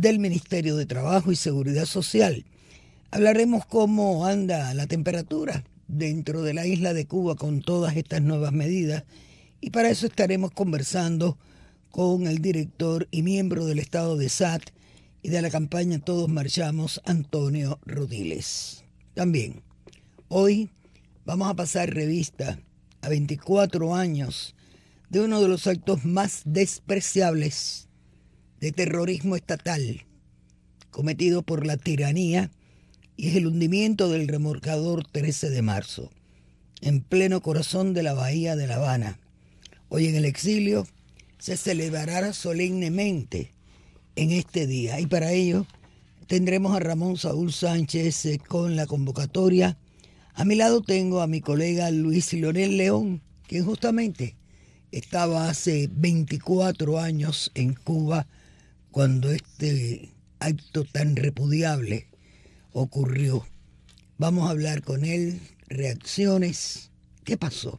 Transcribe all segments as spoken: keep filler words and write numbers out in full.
del Ministerio de Trabajo y Seguridad Social. Hablaremos cómo anda la temperatura dentro de la isla de Cuba con todas estas nuevas medidas, y para eso estaremos conversando con el director y miembro del Estado de S A T y de la campaña Todos Marchamos, Antonio Rodiles. También, hoy vamos a pasar revista a veinticuatro años de uno de los actos más despreciables de terrorismo estatal cometido por la tiranía, y es el hundimiento del remolcador trece de marzo, en pleno corazón de la bahía de La Habana. Hoy en el exilio se celebrará solemnemente en este día, y para ello tendremos a Ramón Saúl Sánchez eh, con la convocatoria. A mi lado tengo a mi colega Luis Leonel León, quien justamente estaba hace veinticuatro años en Cuba cuando este acto tan repudiable ocurrió. Vamos a hablar con él, reacciones, qué pasó.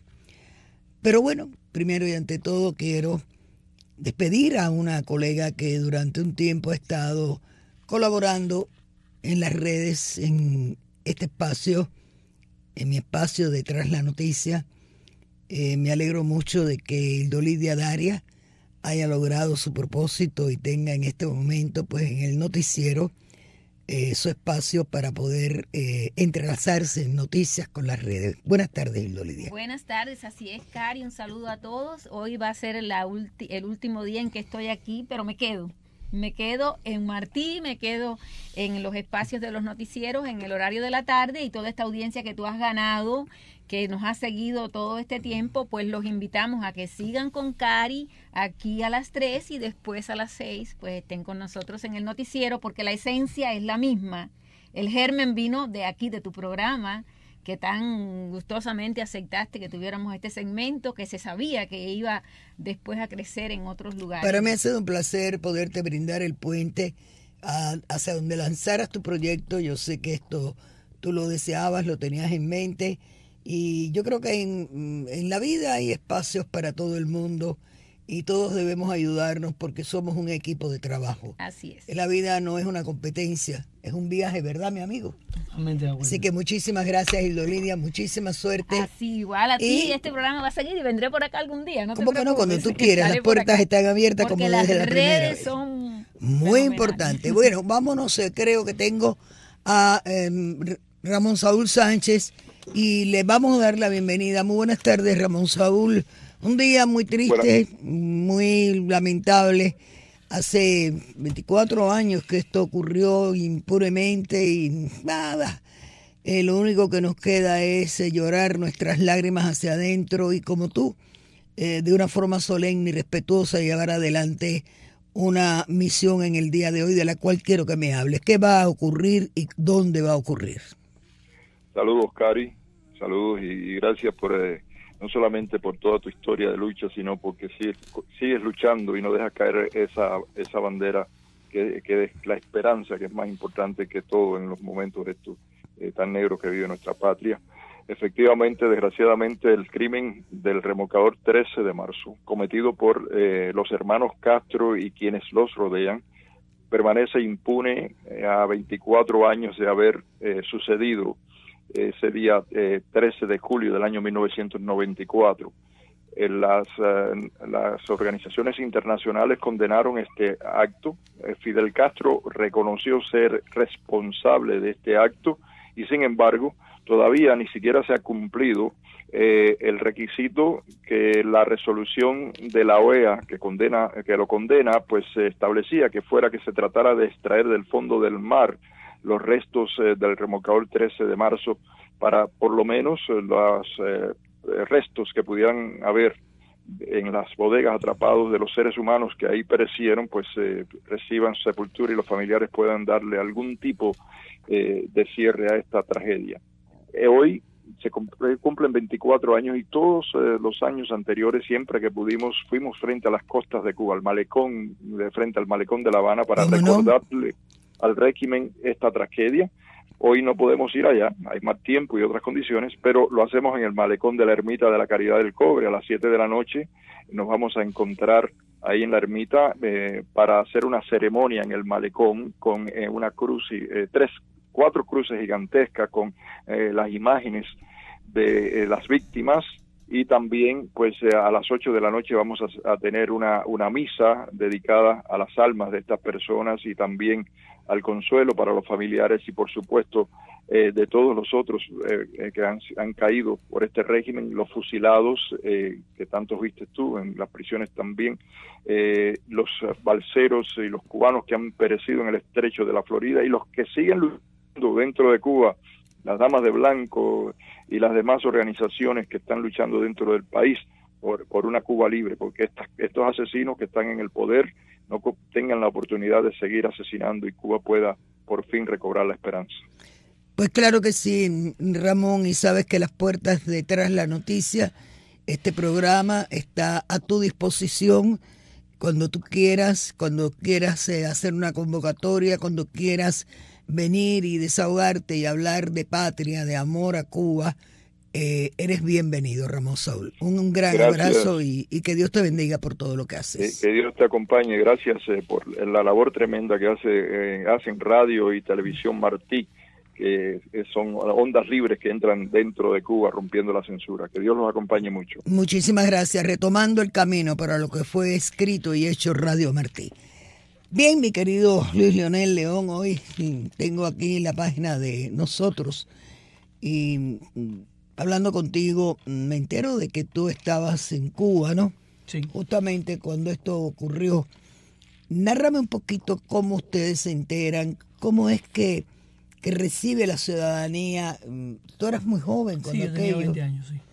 Pero bueno, primero y ante todo quiero despedir a una colega que durante un tiempo ha estado colaborando en las redes, en este espacio, en mi espacio de Tras la Noticia. Eh, me alegro mucho de que Hilda Lidia Daria haya logrado su propósito y tenga en este momento, pues en el noticiero, eh, su espacio para poder eh, entrelazarse en noticias con las redes. Buenas tardes, Hilda Lidia. Buenas tardes, así es, Cari, un saludo a todos. Hoy va a ser la ulti- el último día en que estoy aquí, pero me quedo. Me quedo en Martí, me quedo en los espacios de los noticieros, en el horario de la tarde, y toda esta audiencia que tú has ganado, que nos ha seguido todo este tiempo, pues los invitamos a que sigan con Cari aquí a las tres y después a las seis, pues estén con nosotros en el noticiero, porque la esencia es la misma. El germen vino de aquí, de tu programa, que tan gustosamente aceptaste que tuviéramos este segmento, que se sabía que iba después a crecer en otros lugares. Para mí ha sido un placer poderte brindar el puente a, hacia donde lanzaras tu proyecto. Yo sé que esto tú lo deseabas, lo tenías en mente, y yo creo que en, en la vida hay espacios para todo el mundo y todos debemos ayudarnos porque somos un equipo de trabajo. Así es. La vida no es una competencia, es un viaje, ¿verdad, mi amigo? Totalmente de acuerdo. Así que muchísimas gracias, Hilda Lidia, muchísima suerte. Así, igual a ti, Y- este programa va a seguir y vendré por acá algún día. No te ¿Cómo que no? preocupes, Cuando tú quieras, estaré las por puertas acá. están abiertas Porque como las desde la primera redes vez. son Muy fenomenales. importante. Bueno, vámonos, eh, creo que tengo a eh, Ramón Saúl Sánchez y le vamos a dar la bienvenida. Muy buenas tardes, Ramón Saúl. Un día muy triste, muy lamentable. Hace veinticuatro años que esto ocurrió impunemente y nada. Eh, lo único que nos queda es eh, llorar nuestras lágrimas hacia adentro y, como tú, eh, de una forma solemne y respetuosa, llevar adelante una misión en el día de hoy de la cual quiero que me hables. ¿Qué va a ocurrir y dónde va a ocurrir? Saludos, Cari, saludos y, y gracias por eh, no solamente por toda tu historia de lucha, sino porque sigues, sigues luchando y no dejas caer esa esa bandera que, que es la esperanza, que es más importante que todo en los momentos estos eh, tan negros que vive nuestra patria. Efectivamente, desgraciadamente, el crimen del remolcador trece de marzo, cometido por eh, los hermanos Castro y quienes los rodean, permanece impune eh, a veinticuatro años de haber eh, sucedido ese día eh, trece de julio del año mil novecientos noventa y cuatro. Eh, las, eh, las organizaciones internacionales condenaron este acto. Eh, Fidel Castro reconoció ser responsable de este acto y, sin embargo, todavía ni siquiera se ha cumplido eh, el requisito que la resolución de la O E A que condena, que lo condena, pues se establecía que fuera que se tratara de extraer del fondo del mar los restos eh, del remolcador trece de marzo para por lo menos eh, los eh, restos que pudieran haber en las bodegas atrapados de los seres humanos que ahí perecieron, pues eh, reciban sepultura y los familiares puedan darle algún tipo eh, de cierre a esta tragedia. Eh, hoy se cumplen veinticuatro años y todos eh, los años anteriores, siempre que pudimos, fuimos frente a las costas de Cuba, al malecón, de frente al malecón de La Habana, para recordarle no? al régimen esta tragedia. Hoy no podemos ir allá, hay más tiempo y otras condiciones, pero lo hacemos en el malecón de la Ermita de la Caridad del Cobre. A las siete de la noche nos vamos a encontrar ahí en la ermita eh, para hacer una ceremonia en el malecón con eh, una cruz, y, eh, tres, cuatro cruces gigantescas con eh, las imágenes de eh, las víctimas. Y también pues eh, a las ocho de la noche vamos a, a tener una, una misa dedicada a las almas de estas personas y también al consuelo para los familiares y por supuesto eh, de todos los otros eh, que han, han caído por este régimen, los fusilados eh, que tantos viste tú en las prisiones también, eh, los balseros y los cubanos que han perecido en el estrecho de la Florida y los que siguen luchando dentro de Cuba, las damas de blanco y las demás organizaciones que están luchando dentro del país por, por una Cuba libre, porque estas, estos asesinos que están en el poder no tengan la oportunidad de seguir asesinando y Cuba pueda por fin recobrar la esperanza. Pues claro que sí, Ramón, y sabes que las puertas de Tras la Noticia, este programa está a tu disposición cuando tú quieras, cuando quieras eh, hacer una convocatoria, cuando quieras venir y desahogarte y hablar de patria, de amor a Cuba, eh, eres bienvenido, Ramón Saúl. Un, un gran Gracias. abrazo y, y que Dios te bendiga por todo lo que haces. Que, que Dios te acompañe. Gracias eh, por la labor tremenda que hace eh, hacen radio y televisión Martí, que son ondas libres que entran dentro de Cuba rompiendo la censura. Que Dios los acompañe mucho. Muchísimas gracias. Retomando el camino para lo que fue escrito y hecho Radio Martí. Bien, mi querido Luis Leonel León, hoy tengo aquí la página de nosotros y hablando contigo me entero de que tú estabas en Cuba, ¿no? Sí. Justamente cuando esto ocurrió. Nárrame un poquito cómo ustedes se enteran, cómo es que, que recibe la ciudadanía. Tú eras muy joven cuando sí, yo tenía veinte años, sí.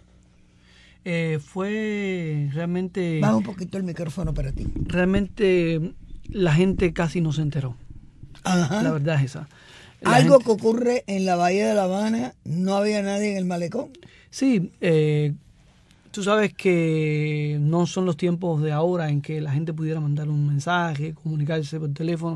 Eh, fue realmente... Baja un poquito el micrófono para ti. Realmente... La gente casi no se enteró. Ajá. La verdad es esa. La Algo gente... que ocurre en la Bahía de La Habana, no había nadie en el malecón. Sí, eh, tú sabes que no son los tiempos de ahora en que la gente pudiera mandar un mensaje, comunicarse por teléfono.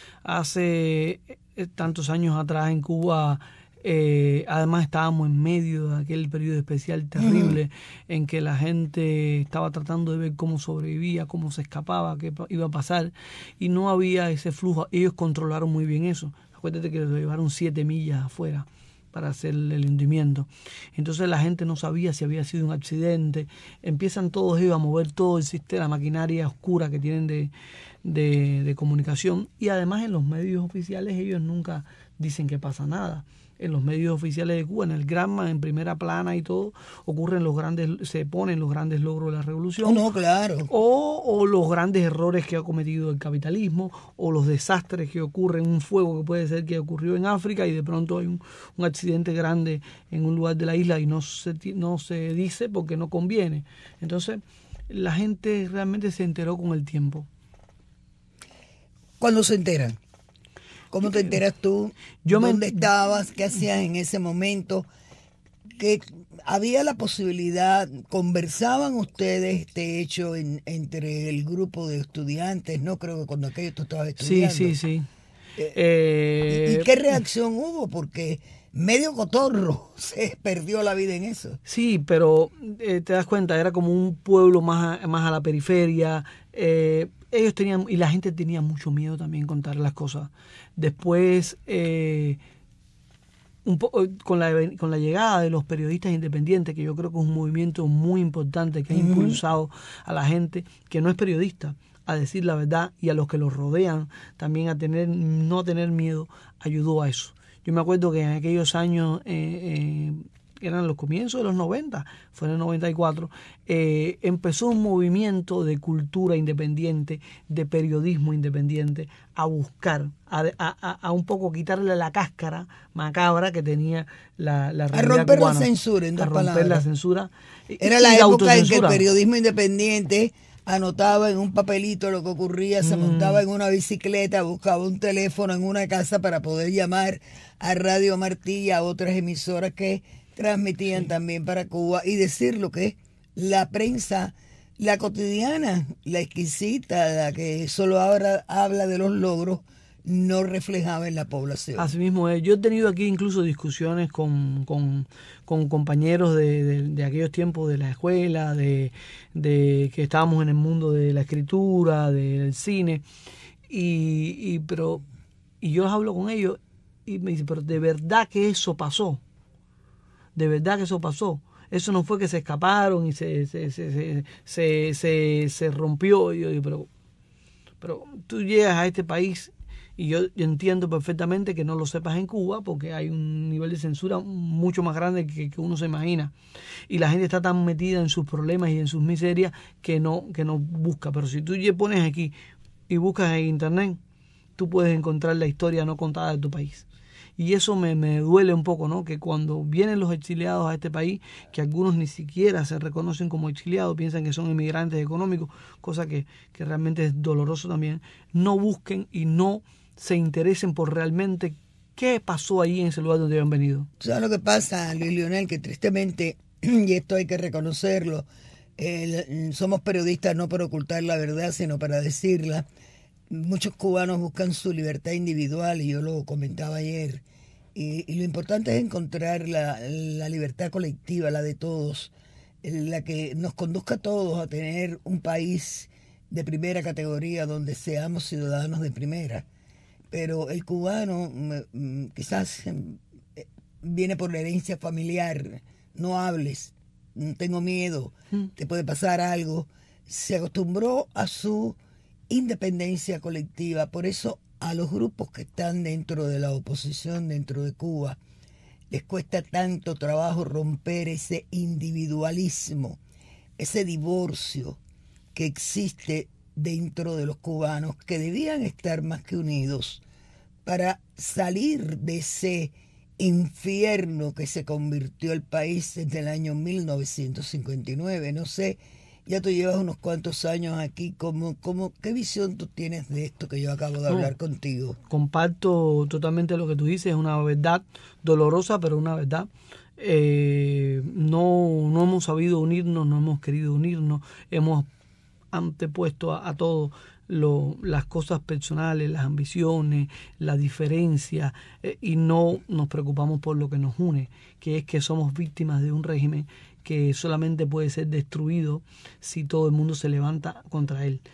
Hace tantos años atrás en Cuba... Eh, además estábamos en medio de aquel periodo especial terrible uh-huh. en que la gente estaba tratando de ver cómo sobrevivía, cómo se escapaba, qué iba a pasar y no había ese flujo. Ellos controlaron muy bien eso. Acuérdate que lo llevaron siete millas afuera para hacer el hundimiento. Entonces la gente no sabía si había sido un accidente. Empiezan todos ellos a mover todo el sistema, la maquinaria oscura que tienen de, de, de comunicación y además en los medios oficiales ellos nunca dicen que pasa nada. En los medios oficiales de Cuba, en el Granma, en primera plana y todo, ocurren los grandes, se ponen los grandes logros de la revolución. Oh, no, claro. O, o los grandes errores que ha cometido el capitalismo, o los desastres que ocurren, un fuego que puede ser que ocurrió en África y de pronto hay un, un accidente grande en un lugar de la isla y no se, no se dice porque no conviene. Entonces, la gente realmente se enteró con el tiempo. ¿Cuándo se enteran? ¿Cómo te enteras tú? Yo ¿Dónde me... estabas? ¿Qué hacías en ese momento? ¿Que había la posibilidad, conversaban ustedes este hecho en, entre el grupo de estudiantes? No creo que cuando aquello tú estabas estudiando. Sí, sí, sí. Eh, eh... ¿Y, ¿Y qué reacción hubo? Porque medio cotorro se perdió la vida en eso. Sí, pero eh, te das cuenta, era como un pueblo más a, más a la periferia. Eh, ellos tenían, y la gente tenía mucho miedo también contar las cosas. Después, eh, un poco con la con la llegada de los periodistas independientes, que yo creo que es un movimiento muy importante que ha impulsado a la gente que no es periodista a decir la verdad y a los que los rodean también a tener no tener miedo, ayudó a eso. Yo me acuerdo que en aquellos años eh, eh, eran los comienzos de los noventa, fue en el noventa y cuatro, eh, empezó un movimiento de cultura independiente, de periodismo independiente, a buscar, a, a, a un poco quitarle la cáscara macabra que tenía la, la realidad a romper cubana, la censura, en dos a romper palabras. la censura. Era la época en que el periodismo independiente anotaba en un papelito lo que ocurría, se mm. montaba en una bicicleta, buscaba un teléfono en una casa para poder llamar a Radio Martí y a otras emisoras que transmitían sí. también para Cuba y decir lo que es la prensa, la cotidiana, la exquisita, la que solo ahora habla de los logros, no reflejaba en la población. Así mismo es. Yo he tenido aquí incluso discusiones con, con, con compañeros de, de, de aquellos tiempos de la escuela, de, de que estábamos en el mundo de la escritura, del cine, y, y pero y yo hablo con ellos y me dicen, pero de verdad que eso pasó, de verdad que eso pasó. Eso no fue que se escaparon y se se se se, se, se, se rompió. Y yo digo, pero, pero tú llegas a este país y yo, yo entiendo perfectamente que no lo sepas en Cuba porque hay un nivel de censura mucho más grande que, que uno se imagina. Y la gente está tan metida en sus problemas y en sus miserias que no, que no busca. Pero si tú ya pones aquí y buscas en internet, tú puedes encontrar la historia no contada de tu país. Y eso me, me duele un poco, ¿no? Que cuando vienen los exiliados a este país, que algunos ni siquiera se reconocen como exiliados, piensan que son inmigrantes económicos, cosa que, que realmente es doloroso también, no busquen y no se interesen por realmente qué pasó ahí en ese lugar donde habían venido. ¿Sabes lo que pasa, Luis Leonel? Que tristemente, y esto hay que reconocerlo, eh, somos periodistas no para ocultar la verdad, sino para decirla. Muchos cubanos buscan su libertad individual, y yo lo comentaba ayer, y, y lo importante es encontrar la, la libertad colectiva, la de todos, la que nos conduzca a todos a tener un país de primera categoría donde seamos ciudadanos de primera. Pero el cubano quizás viene por la herencia familiar, no hables, tengo miedo, te puede pasar algo, se acostumbró a su independencia colectiva. Por eso a los grupos que están dentro de la oposición dentro de Cuba les cuesta tanto trabajo romper ese individualismo, ese divorcio que existe dentro de los cubanos, que debían estar más que unidos para salir de ese infierno que se convirtió el país desde el año mil novecientos cincuenta y nueve. No sé, ya tú llevas unos cuantos años aquí, ¿cómo, cómo, ¿qué visión tú tienes de esto que yo acabo de hablar no, contigo? Comparto totalmente lo que tú dices, es una verdad dolorosa, pero una verdad. Eh, no, no hemos sabido unirnos, no hemos querido unirnos, hemos antepuesto a, a todo lo, las cosas personales, las ambiciones, la diferencia, eh, y no nos preocupamos por lo que nos une, que es que somos víctimas de un régimen que solamente puede ser destruido si todo el mundo se levanta contra él.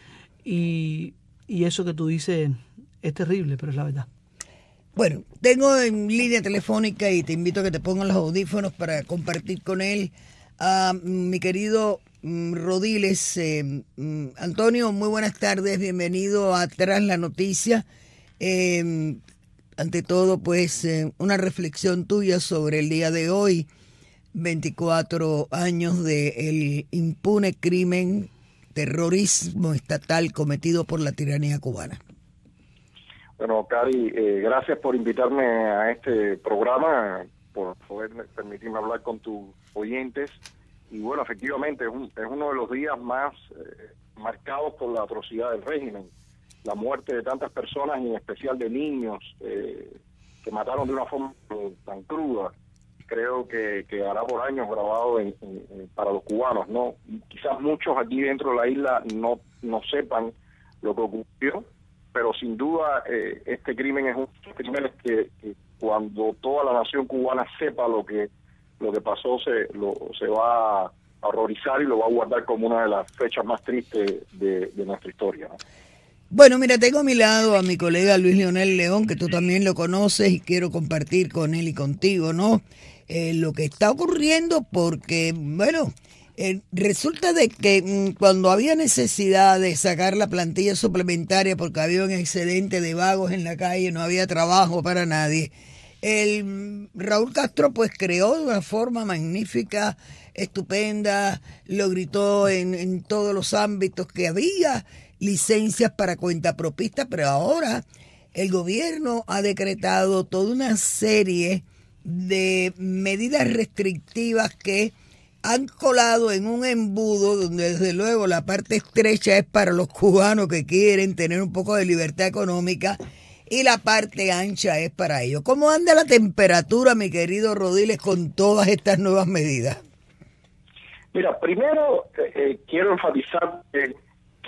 Y, y eso que tú dices es terrible, pero es la verdad. Bueno, tengo en línea telefónica y te invito a que te pongas los audífonos para compartir con él a mi querido Rodiles. Eh, Antonio, muy buenas tardes, bienvenido a Tras la Noticia. Eh, ante todo, pues, eh, una reflexión tuya sobre el día de hoy, veinticuatro años del impune crimen, terrorismo estatal cometido por la tiranía cubana. Bueno, Cari, eh, gracias por invitarme a este programa, por poder permitirme hablar con tus oyentes. Y bueno, efectivamente es, un, es uno de los días más eh, marcados por la atrocidad del régimen, la muerte de tantas personas, y en especial de niños, eh, que mataron de una forma tan cruda. Creo que quedará por años grabado en, en, en, para los cubanos, ¿no? Quizás muchos aquí dentro de la isla no, no sepan lo que ocurrió, pero sin duda eh, este crimen es un crimen que, que cuando toda la nación cubana sepa lo que lo que pasó, se lo, se va a horrorizar y lo va a guardar como una de las fechas más tristes de, de nuestra historia, ¿no? Bueno, mira, tengo a mi lado a mi colega Luis Leonel León, que tú también lo conoces y quiero compartir con él y contigo, ¿no? Eh, lo que está ocurriendo, porque, bueno, eh, resulta de que mmm, cuando había necesidad de sacar la plantilla suplementaria porque había un excedente de vagos en la calle, no había trabajo para nadie, el Raúl Castro pues creó de una forma magnífica, estupenda, lo gritó en, en todos los ámbitos que había licencias para cuentapropistas, pero ahora el gobierno ha decretado toda una serie de medidas restrictivas que han colado en un embudo donde desde luego la parte estrecha es para los cubanos que quieren tener un poco de libertad económica y la parte ancha es para ellos. ¿Cómo anda la temperatura, mi querido Rodiles, con todas estas nuevas medidas? Mira, primero eh, quiero enfatizar que,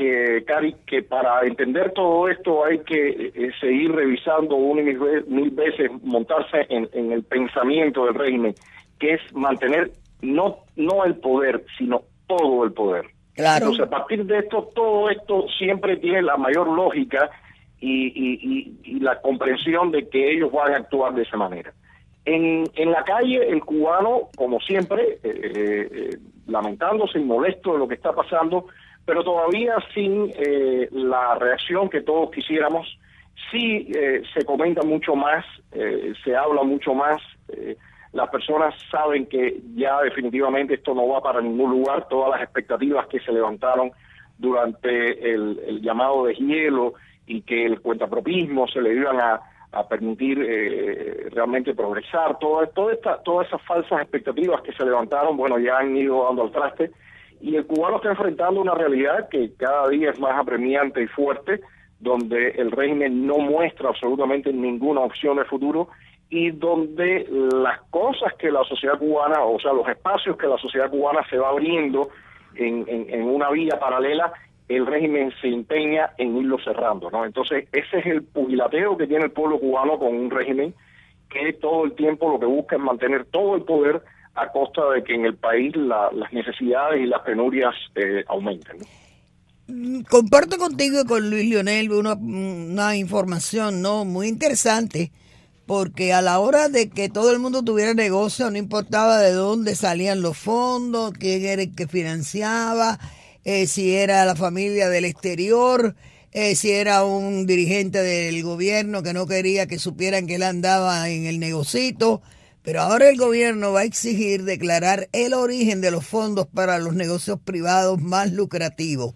que, Cari, que para entender todo esto hay que eh, seguir revisando una y mil, mil veces, montarse en, en el pensamiento del régimen, que es mantener no, no el poder, sino todo el poder. Claro. Entonces, a partir de esto, todo esto siempre tiene la mayor lógica y, y, y, y la comprensión de que ellos van a actuar de esa manera. En, en la calle, el cubano, como siempre, eh, eh, lamentándose y molesto de lo que está pasando, pero todavía sin eh, la reacción que todos quisiéramos. Sí eh, se comenta mucho más, eh, se habla mucho más, eh, las personas saben que ya definitivamente esto no va para ningún lugar, todas las expectativas que se levantaron durante el, el llamado deshielo y que el cuentapropismo se le iban a, a permitir eh, realmente progresar, todo, todo esta, todas esas falsas expectativas que se levantaron, bueno, ya han ido dando al traste, y el cubano está enfrentando una realidad que cada día es más apremiante y fuerte, donde el régimen no muestra absolutamente ninguna opción de futuro y donde las cosas que la sociedad cubana, o sea, los espacios que la sociedad cubana se va abriendo en, en, en una vía paralela, el régimen se empeña en irlo cerrando, ¿no? Entonces, ese es el pugilateo que tiene el pueblo cubano con un régimen que todo el tiempo lo que busca es mantener todo el poder a costa de que en el país la, las necesidades y las penurias eh, aumenten, ¿no? Comparto contigo y con Luis Lionel una, una información no muy interesante, porque a la hora de que todo el mundo tuviera negocio, no importaba de dónde salían los fondos, quién era el que financiaba, eh, si era la familia del exterior, eh, si era un dirigente del gobierno que no quería que supieran que él andaba en el negocito. Pero ahora el gobierno va a exigir declarar el origen de los fondos para los negocios privados más lucrativos.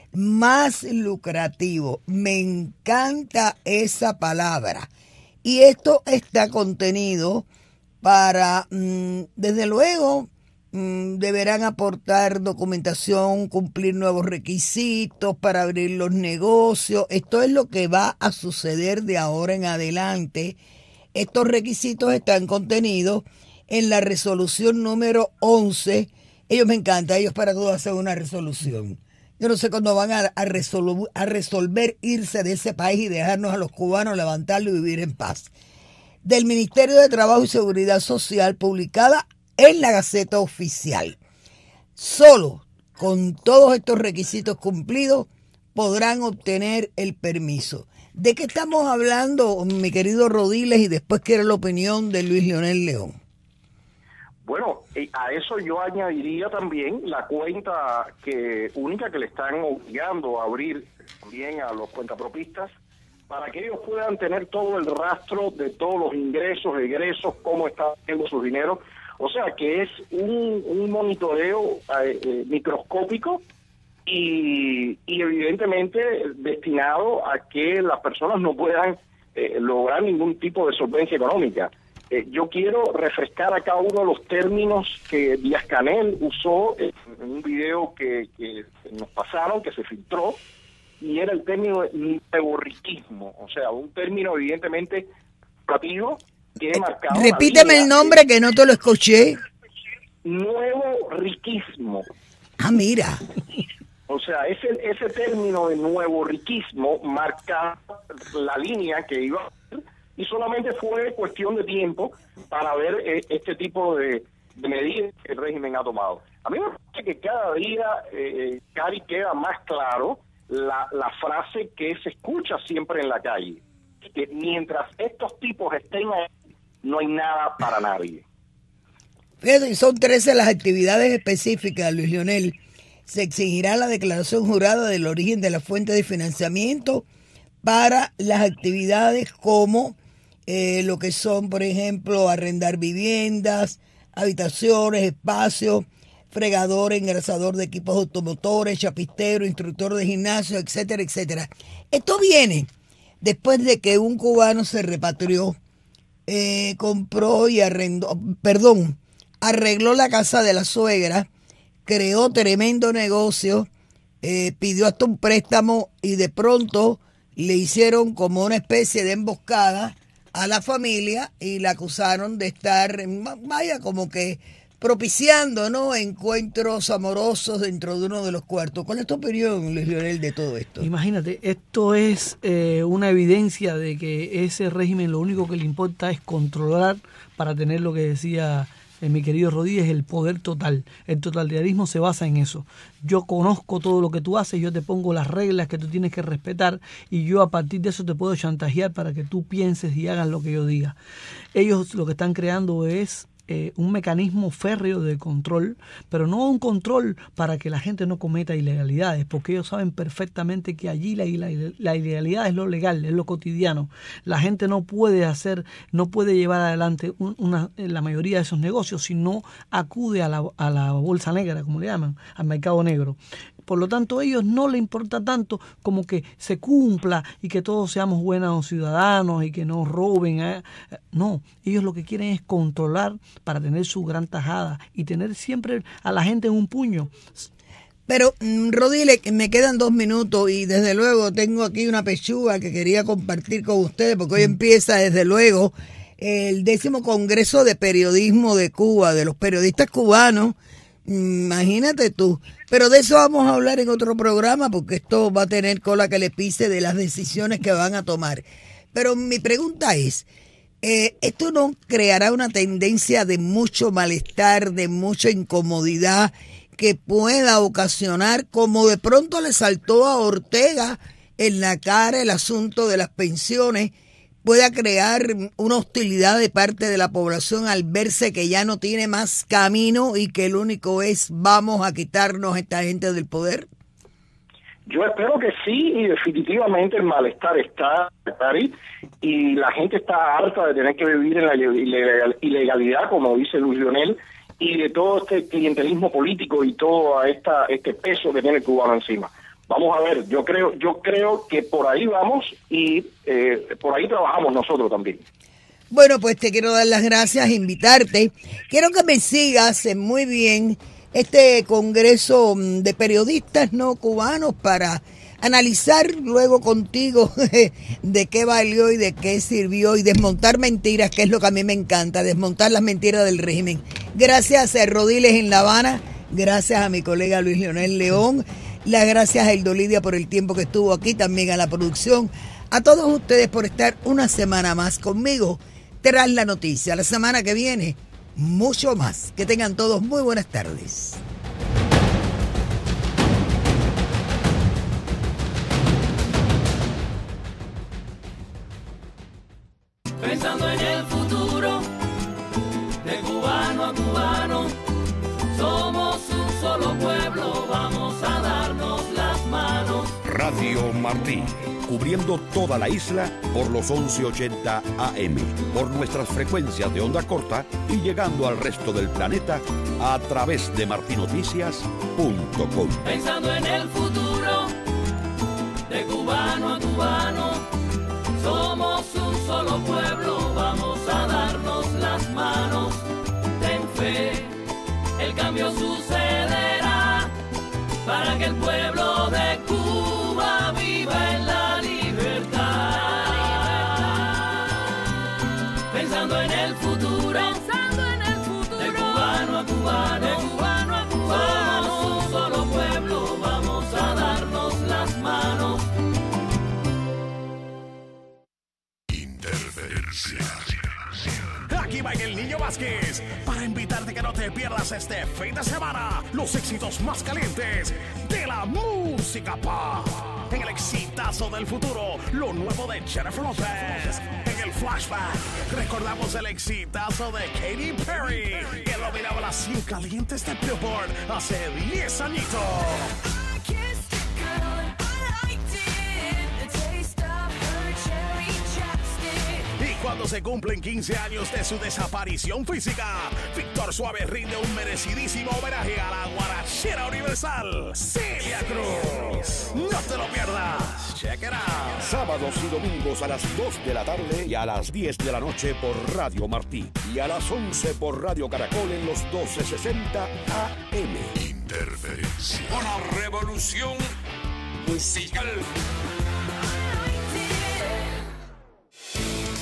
Más lucrativo. Me encanta esa palabra. Y esto está contenido para, mmm, desde luego, mmm, deberán aportar documentación, cumplir nuevos requisitos para abrir los negocios. Esto es lo que va a suceder de ahora en adelante. Estos requisitos están contenidos en la resolución número once. Ellos me encanta, ellos para todo hacen una resolución. Yo no sé cuándo van a, a, resolu- a resolver irse de ese país y dejarnos a los cubanos levantarlo y vivir en paz. Del Ministerio de Trabajo y Seguridad Social, publicada en la Gaceta Oficial. Solo con todos estos requisitos cumplidos podrán obtener el permiso. ¿De qué estamos hablando, mi querido Rodiles? Y después quiero la opinión de Luis Lionel León. Bueno, a eso yo añadiría también la cuenta que única que le están obligando a abrir también a los cuentapropistas para que ellos puedan tener todo el rastro de todos los ingresos, egresos, cómo están haciendo su dinero. O sea que es un, un monitoreo eh, eh, microscópico y, y evidentemente destinado a que las personas no puedan eh, lograr ningún tipo de solvencia económica. Eh, yo quiero refrescar a cada uno de los términos que Díaz-Canel usó en, en un video que, que nos pasaron, que se filtró, y era el término de nuevo riquismo, o sea, un término evidentemente negativo que he marcado. Repíteme el nombre que no te lo escuché. Nuevo riquismo. Ah, mira. O sea, ese, ese término de nuevo riquismo marca la línea que iba a hacer y solamente fue cuestión de tiempo para ver eh, este tipo de, de medidas que el régimen ha tomado. A mí me parece que cada día, eh, Cari, queda más claro la, la frase que se escucha siempre en la calle, que mientras estos tipos estén ahí, no hay nada para nadie. Fíjate, son trece las actividades específicas, Luis Lionel. Se exigirá la declaración jurada del origen de la fuente de financiamiento para las actividades como eh, lo que son, por ejemplo, arrendar viviendas, habitaciones, espacios, fregador, engrasador de equipos automotores, chapistero, instructor de gimnasio, etcétera, etcétera. Esto viene después de que un cubano se repatrió, eh, compró y arrendó, perdón, arregló la casa de la suegra, creó tremendo negocio, eh, pidió hasta un préstamo y de pronto le hicieron como una especie de emboscada a la familia y la acusaron de estar, vaya, como que propiciando, ¿no?, encuentros amorosos dentro de uno de los cuartos. ¿Cuál es tu opinión, Luis Leonel, de todo esto? Imagínate, esto es eh, una evidencia de que ese régimen lo único que le importa es controlar para tener lo que decía eh, mi querido Rodríguez, el poder total. El totalitarismo se basa en eso. Yo conozco todo lo que tú haces, yo te pongo las reglas que tú tienes que respetar y yo a partir de eso te puedo chantajear para que tú pienses y hagas lo que yo diga. Ellos lo que están creando es Eh, un mecanismo férreo de control, pero no un control para que la gente no cometa ilegalidades, porque ellos saben perfectamente que allí la, la, la ilegalidad es lo legal, es lo cotidiano. La gente no puede hacer, no puede llevar adelante un, una, la mayoría de esos negocios si no acude a la, a la bolsa negra, como le llaman, al mercado negro. Por lo tanto, a ellos no les importa tanto como que se cumpla y que todos seamos buenos ciudadanos y que no roben. ¿eh? No, ellos lo que quieren es controlar para tener su gran tajada y tener siempre a la gente en un puño. Pero, Rodile, me quedan dos minutos y desde luego tengo aquí una pechuga que quería compartir con ustedes porque hoy empieza desde luego el décimo Congreso de Periodismo de Cuba, de los periodistas cubanos. Imagínate tú. Pero de eso vamos a hablar en otro programa porque esto va a tener cola que le pise de las decisiones que van a tomar. Pero mi pregunta es, eh, ¿esto no creará una tendencia de mucho malestar, de mucha incomodidad que pueda ocasionar, como de pronto le saltó a Ortega en la cara el asunto de las pensiones, pueda crear una hostilidad de parte de la población al verse que ya no tiene más camino y que el único es vamos a quitarnos a esta gente del poder? Yo espero que sí, y definitivamente el malestar está, Cari, y la gente está harta de tener que vivir en la ilegalidad, como dice Luis Leonel, y de todo este clientelismo político y todo esta, este peso que tiene el cubano encima. Vamos a ver, yo creo yo creo que por ahí vamos y eh, por ahí trabajamos nosotros también. Bueno, pues te quiero dar las gracias, invitarte. Quiero que me sigas muy bien este congreso de periodistas no cubanos para analizar luego contigo de qué valió y de qué sirvió y desmontar mentiras, que es lo que a mí me encanta, desmontar las mentiras del régimen. Gracias a Rodiles en La Habana, gracias a mi colega Luis Leonel León. Las gracias a Eldo Lidia por el tiempo que estuvo aquí, también a la producción, a todos ustedes por estar una semana más conmigo tras la noticia. La semana que viene, mucho más. Que tengan todos muy buenas tardes. Pensando en el futuro, de cubano a cubano, somos un solo pueblo, vamos a darnos las manos. Radio Martí, cubriendo toda la isla por los once ochenta A M, por nuestras frecuencias de onda corta y llegando al resto del planeta a través de martinoticias punto com. Pensando en el futuro, de cubano a cubano, somos un solo pueblo, vamos a darnos las manos. Ten fe, el cambio sucederá para que el pueblo de Cuba viva en la libertad. Pensando en el futuro, pensando en el futuro, de cubano a cubano, de cubano a cubano, somos un solo pueblo, vamos a darnos las manos. Interferencia. Aquí va el Niño Vázquez para invitarte que no te pierdas este fin de semana los éxitos más calientes de la música pop. En el exitazo del futuro, lo nuevo de Jennifer López. En el flashback, recordamos el exitazo de Katy Perry, que dominaba las cien calientes de Billboard hace diez añitos. Cuando se cumplen quince años de su desaparición física, Víctor Suave rinde un merecidísimo homenaje a la guarachera universal, Celia Cruz. No te lo pierdas. Check it out. Sábados y domingos a las dos de la tarde y a las diez de la noche por Radio Martí. Y a las once por Radio Caracol en los doce sesenta A M. Interferencia. Una revolución musical.